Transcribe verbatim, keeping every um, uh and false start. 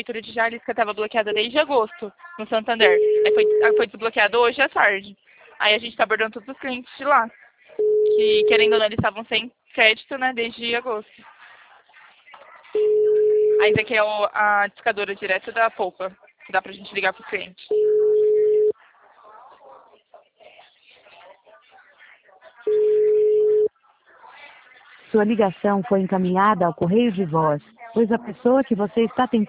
Prefeitura de Jales, que estava bloqueada desde agosto, no Santander. Aí foi, aí foi desbloqueado hoje à tarde. Aí a gente está abordando todos os clientes de lá, que querendo ou não, eles estavam sem crédito, né, desde agosto. Aí isso aqui é o, a discadora direta da Poupa, que dá pra gente ligar pro cliente. Sua ligação foi encaminhada ao correio de voz, pois a pessoa que você está tentando